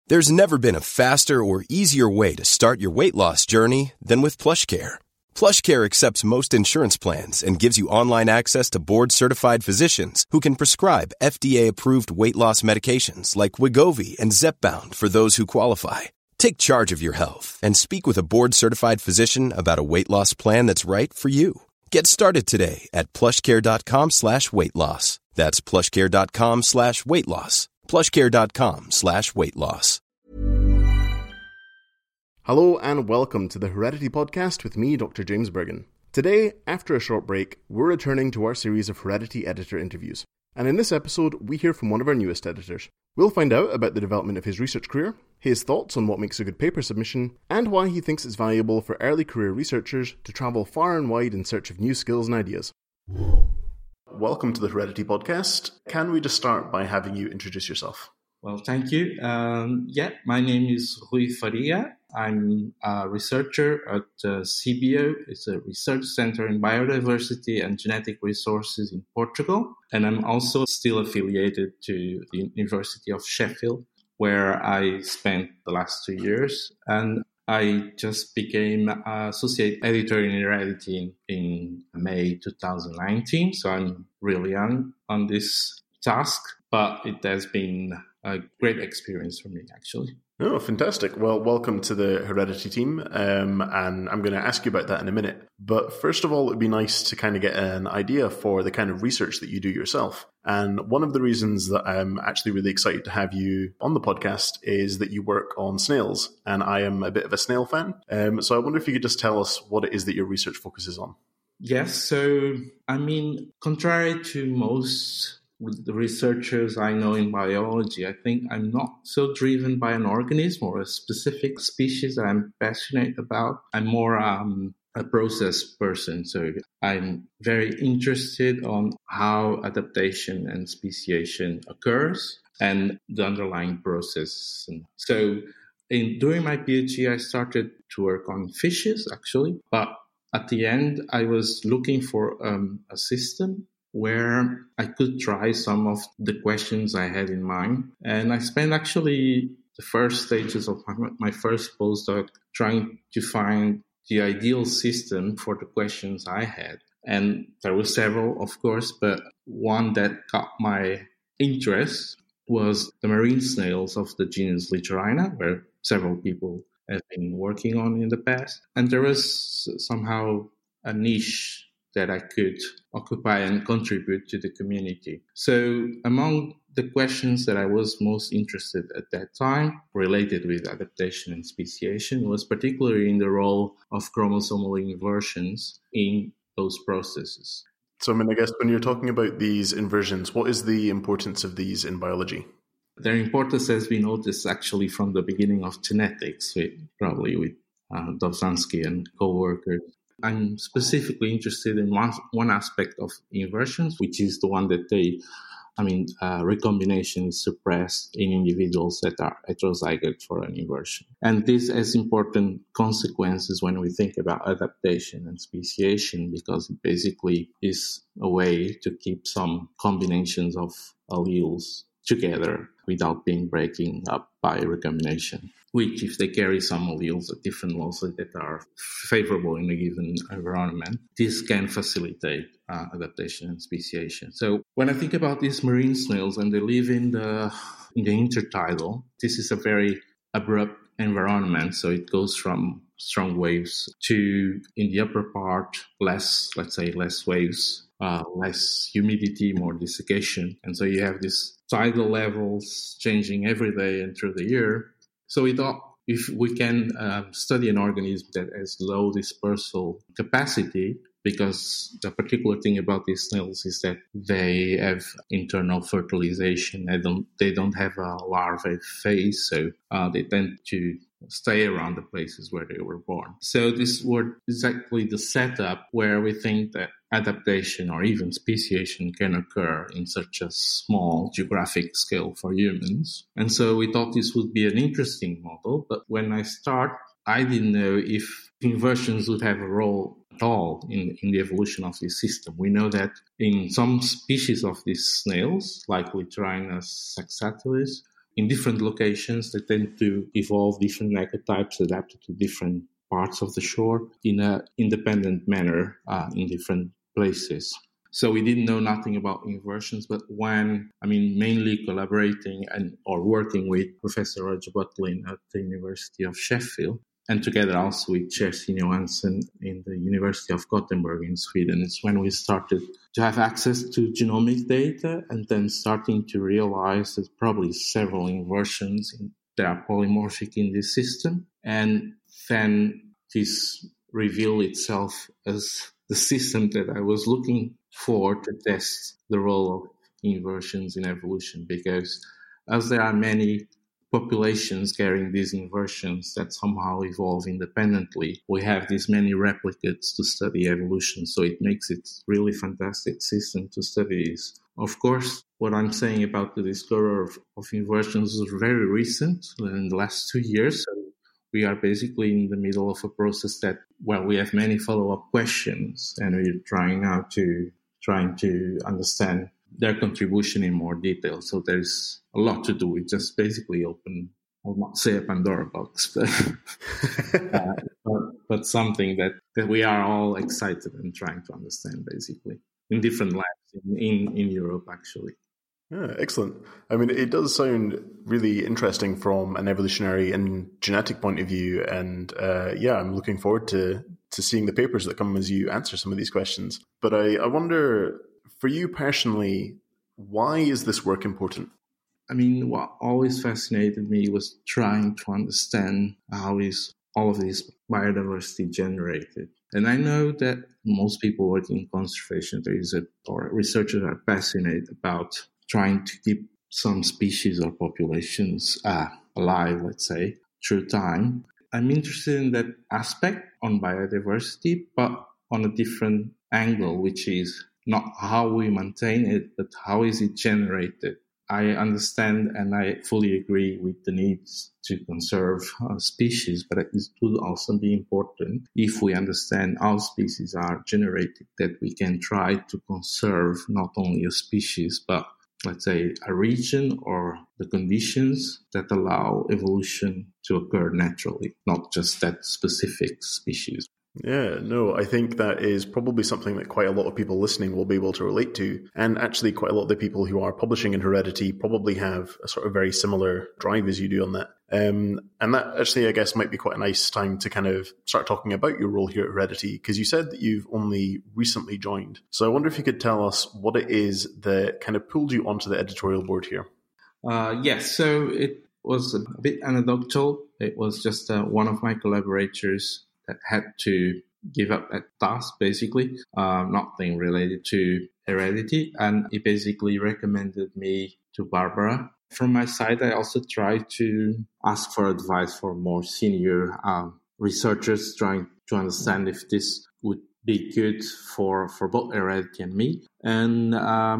There's never been a faster or easier way to start your weight loss journey than with PlushCare. PlushCare accepts most insurance plans and gives you online access to board-certified physicians who can prescribe FDA-approved weight loss medications like Wegovy and Zepbound for those who qualify. Take charge of your health and speak with a board-certified physician about a weight loss plan that's right for you. Get started today at plushcare.com/weight loss. That's plushcare.com/weight loss. plushcare.com/weight loss. Hello and welcome to the Heredity Podcast with me, Dr. James Bergen. Today, after a short break, we're returning to our series of Heredity editor interviews. And in this episode, we hear from one of our newest editors. We'll find out about the development of his research career, his thoughts on what makes a good paper submission, and why he thinks it's valuable for early career researchers to travel far and wide in search of new skills and ideas. Welcome to the Heredity Podcast. Can we just start by having you introduce yourself? Well, thank you. My name is Rui Faria. I'm a researcher at CBio. It's a research center in biodiversity and genetic resources in Portugal. And I'm also still affiliated to the University of Sheffield, where I spent the last 2 years. And I just became associate editor in Heredity in May 2019. So I'm really young on this task, but it has been a great experience for me, actually. Oh, fantastic. Well, welcome to the Heredity team, and I'm going to ask you about that in a minute. But first of all, it would be nice to kind of get an idea for the kind of research that you do yourself. And one of the reasons that I'm actually really excited to have you on the podcast is that you work on snails, and I am a bit of a snail fan. So I wonder if you could just tell us what it is that your research focuses on. Yes, so, contrary to most the researchers I know in biology, I think I'm not so driven by an organism or a specific species that I'm passionate about. I'm more a process person. So I'm very interested on how adaptation and speciation occurs and the underlying process. And so during my PhD, I started to work on fishes, actually. But at the end, I was looking for a system where I could try some of the questions I had in mind. And I spent actually the first stages of my first postdoc trying to find the ideal system for the questions I had. And there were several, of course, but one that caught my interest was the marine snails of the genus Litorina, where several people have been working on in the past. And there was somehow a niche that I could occupy and contribute to the community. So among the questions that I was most interested at that time related with adaptation and speciation was particularly in the role of chromosomal inversions in those processes. So, I guess when you're talking about these inversions, what is the importance of these in biology? Their importance has been noticed actually from the beginning of genetics, probably with Dobzhansky and co-workers. I'm specifically interested in one aspect of inversions, which is the one that recombination is suppressed in individuals that are heterozygote for an inversion. And this has important consequences when we think about adaptation and speciation, because it basically is a way to keep some combinations of alleles together without being breaking up by recombination, which if they carry some alleles at different levels that are favorable in a given environment, this can facilitate adaptation and speciation. So when I think about these marine snails and they live in the intertidal, this is a very abrupt environment. So it goes from strong waves to, in the upper part, less waves, less humidity, more desiccation. And so you have these tidal levels changing every day and through the year. So we thought if we can study an organism that has low dispersal capacity, because the particular thing about these snails is that they have internal fertilization. They don't have a larvae phase, so they tend to stay around the places where they were born. So this was exactly the setup where we think that adaptation or even speciation can occur in such a small geographic scale for humans. And so we thought this would be an interesting model. But when I start, I didn't know if inversions would have a role at all in the evolution of this system. We know that in some species of these snails, like Litorina saxatilis, in different locations. They tend to evolve different ecotypes adapted to different parts of the shore in an independent manner in different places. So we didn't know nothing about inversions, but mainly collaborating or working with Professor Roger Butlin at the University of Sheffield, and together also with Kerstin Johansson in the University of Gothenburg in Sweden, it's when we started to have access to genomic data and then starting to realize that probably several inversions that are polymorphic in this system. And then this revealed itself as the system that I was looking for to test the role of inversions in evolution, because as there are many populations carrying these inversions that somehow evolve independently, we have these many replicates to study evolution. So it makes it really fantastic system to study this. Of course, what I'm saying about the discovery of inversions is very recent, in the last 2 years. So we are basically in the middle of a process that, we have many follow-up questions, and we're trying to understand their contribution in more detail. So there's a lot to do. We just basically open, I'll not say a Pandora box, but something that we are all excited and trying to understand, basically, in different labs in Europe, actually. Yeah, excellent. I mean, it does sound really interesting from an evolutionary and genetic point of view. And I'm looking forward to seeing the papers that come as you answer some of these questions. But I wonder, for you personally, why is this work important? I mean, what always fascinated me was trying to understand how is all of this biodiversity generated. And I know that most people working in conservation or researchers are passionate about trying to keep some species or populations alive, let's say, through time. I'm interested in that aspect on biodiversity, but on a different angle, which is not how we maintain it, but how is it generated. I understand and I fully agree with the needs to conserve species, but it would also be important if we understand how species are generated, that we can try to conserve not only a species, but let's say a region or the conditions that allow evolution to occur naturally, not just that specific species. Yeah, no, I think that is probably something that quite a lot of people listening will be able to relate to. And actually, quite a lot of the people who are publishing in Heredity probably have a sort of very similar drive as you do on that. And that actually, I guess, might be quite a nice time to kind of start talking about your role here at Heredity, because you said that you've only recently joined. So I wonder if you could tell us what it is that kind of pulled you onto the editorial board here. Yes, so it was a bit anecdotal. It was just one of my collaborators that had to give up that task, basically, nothing related to Heredity. And he basically recommended me to Barbara. From my side, I also tried to ask for advice for more senior researchers, trying to understand if this would be good for both Heredity and me. And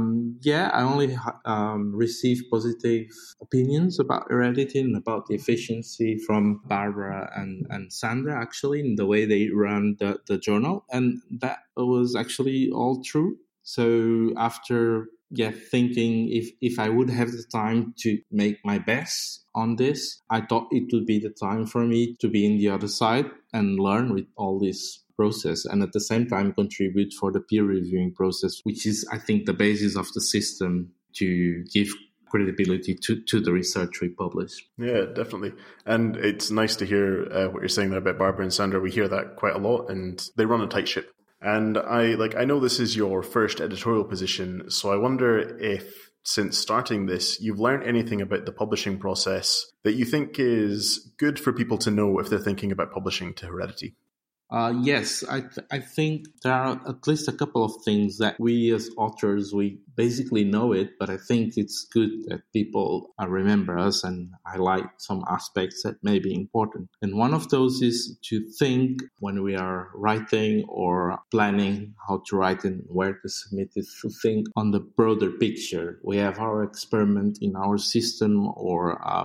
I only received positive opinions about Heredity and about the efficiency from Barbara and Sandra, actually, in the way they run the journal. And that was actually all true. So after thinking if I would have the time to make my best on this, I thought it would be the time for me to be in the other side and learn with all this process, and at the same time contribute for the peer reviewing process, which is, I think, the basis of the system to give credibility to the research we publish. Yeah, definitely. And it's nice to hear what you're saying there about Barbara and Sandra. We hear that quite a lot, and they run a tight ship. And I know this is your first editorial position, so I wonder if, since starting this, you've learned anything about the publishing process that you think is good for people to know if they're thinking about publishing to Heredity. Yes, I think there are at least a couple of things that we as authors, we basically know it, but I think it's good that people remember us and highlight some aspects that may be important. And one of those is to think when we are writing or planning how to write and where to submit it, to think on the broader picture. We have our experiment in our system or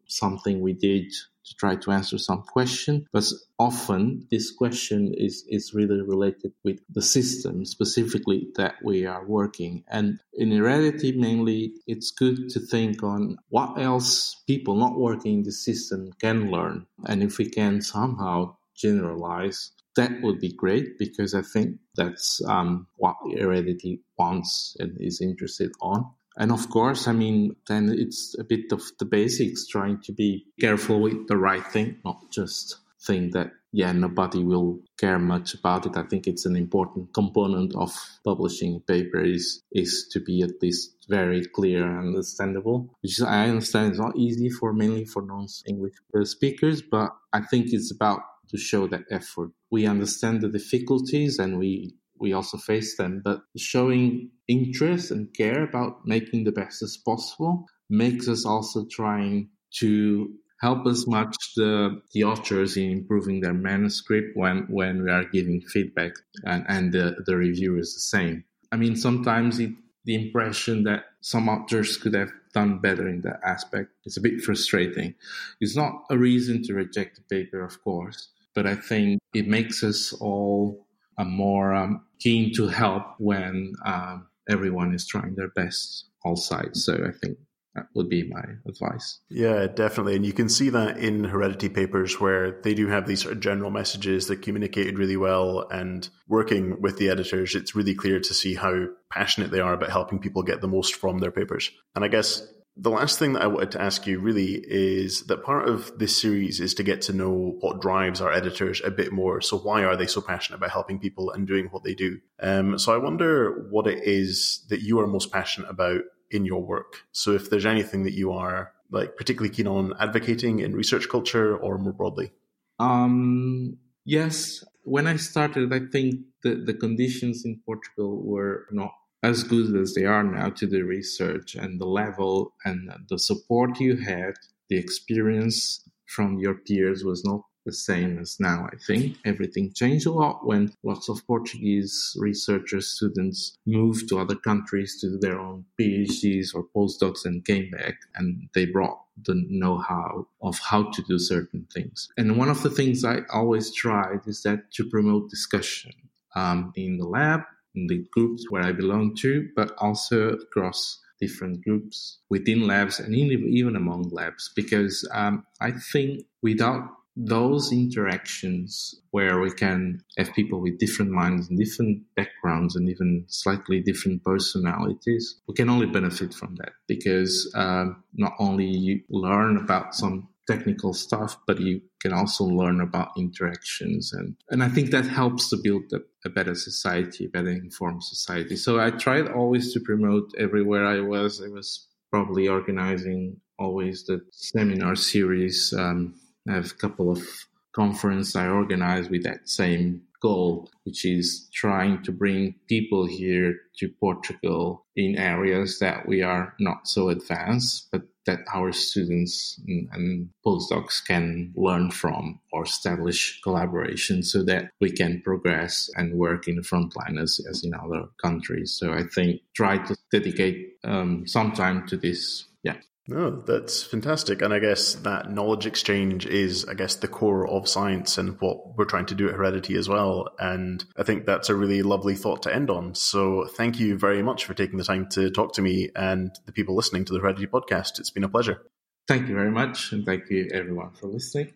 something we did to try to answer some question, but often this question is really related with the system specifically that we are working. And in heredity, mainly, it's good to think on what else people not working in the system can learn. And if we can somehow generalize, that would be great, because I think that's what heredity wants and is interested on. And of course, then it's a bit of the basics, trying to be careful with the right thing, not just think that, nobody will care much about it. I think it's an important component of publishing a paper is to be at least very clear and understandable, which I understand is not easy mainly for non-English speakers, but I think it's about to show that effort. We understand the difficulties and we also face them, but showing interest and care about making the best as possible makes us also trying to help as much the authors in improving their manuscript when we are giving feedback, and the reviewers the same. Sometimes the impression that some authors could have done better in that aspect is a bit frustrating. It's not a reason to reject the paper, of course, but I think it makes us all more keen to help when everyone is trying their best, all sides. So I think that would be my advice. Yeah, definitely. And you can see that in heredity papers where they do have these sort of general messages that communicated really well, and working with the editors, it's really clear to see how passionate they are about helping people get the most from their papers. And I guess the last thing that I wanted to ask you really is that part of this series is to get to know what drives our editors a bit more. So why are they so passionate about helping people and doing what they do? So I wonder what it is that you are most passionate about in your work. So if there's anything that you are particularly keen on advocating in research culture or more broadly. Yes. When I started, I think the conditions in Portugal were not as good as they are now to the research, and the level and the support you had, the experience from your peers was not the same as now. I think everything changed a lot when lots of Portuguese researchers, students moved to other countries to do their own PhDs or postdocs and came back, and they brought the know-how of how to do certain things. And one of the things I always tried is that to promote discussion in the lab, in the groups where I belong to, but also across different groups within labs and even among labs, because I think without those interactions where we can have people with different minds and different backgrounds and even slightly different personalities, we can only benefit from that, because not only you learn about some technical stuff, but you can also learn about interactions. And I think that helps to build a better society, a better informed society. So I tried always to promote everywhere I was. I was probably organizing always the seminar series. I have a couple of conferences I organize with that same goal, which is trying to bring people here to Portugal in areas that we are not so advanced, but that our students and postdocs can learn from or establish collaboration so that we can progress and work in the front line as in other countries. So I think try to dedicate some time to this. Yeah. No, that's fantastic. And I guess that knowledge exchange is, the core of science and what we're trying to do at Heredity as well. And I think that's a really lovely thought to end on. So thank you very much for taking the time to talk to me and the people listening to the Heredity podcast. It's been a pleasure. Thank you very much. And thank you everyone for listening.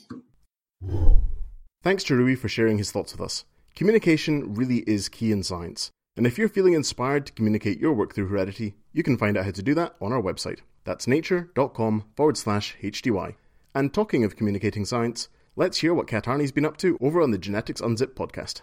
Thanks to Rui for sharing his thoughts with us. Communication really is key in science. And if you're feeling inspired to communicate your work through Heredity, you can find out how to do that on our website. That's nature.com/HDY. And talking of communicating science, let's hear what Kat Arney's been up to over on the Genetics Unzipped podcast.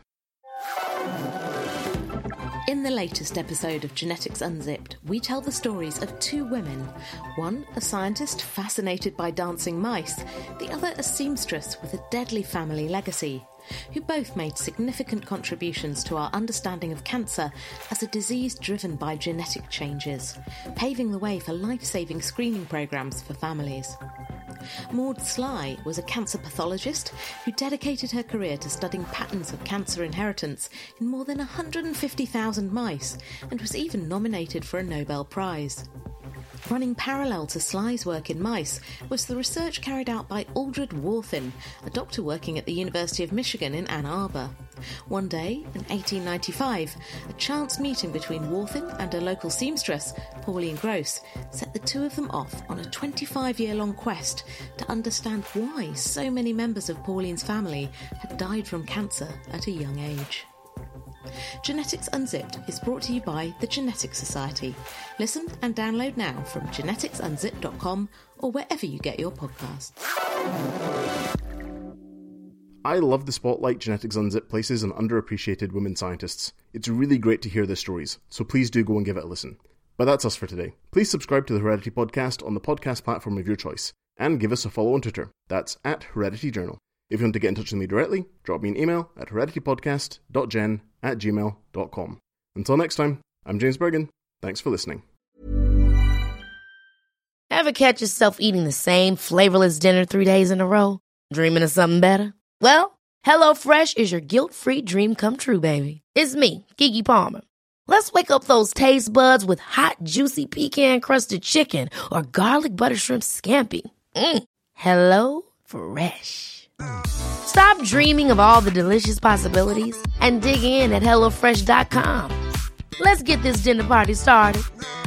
In the latest episode of Genetics Unzipped, we tell the stories of two women. One, a scientist fascinated by dancing mice, the other a seamstress with a deadly family legacy, who both made significant contributions to our understanding of cancer as a disease driven by genetic changes, paving the way for life-saving screening programmes for families. Maud Sly was a cancer pathologist who dedicated her career to studying patterns of cancer inheritance in more than 150,000 mice and was even nominated for a Nobel Prize. Running parallel to Sly's work in mice was the research carried out by Aldred Warthin, a doctor working at the University of Michigan in Ann Arbor. One day, in 1895, a chance meeting between Warthin and a local seamstress, Pauline Gross, set the two of them off on a 25-year-long quest to understand why so many members of Pauline's family had died from cancer at a young age. Genetics Unzipped is brought to you by the Genetics Society. Listen and download now from geneticsunzipped.com or wherever you get your podcasts. I love the spotlight Genetics Unzipped places on underappreciated women scientists. It's really great to hear their stories, so please do go and give it a listen. But that's us for today. Please subscribe to the Heredity Podcast on the podcast platform of your choice, and give us a follow on Twitter. That's @HeredityJournal. If you want to get in touch with me directly, drop me an email at hereditypodcast.gen@gmail.com. Until next time, I'm James Bergen. Thanks for listening. Ever catch yourself eating the same flavorless dinner 3 days in a row? Dreaming of something better? Well, HelloFresh is your guilt-free dream come true, baby. It's me, Keke Palmer. Let's wake up those taste buds with hot, juicy pecan-crusted chicken or garlic butter shrimp scampi. Hello Fresh. Stop dreaming of all the delicious possibilities and dig in at HelloFresh.com. Let's get this dinner party started.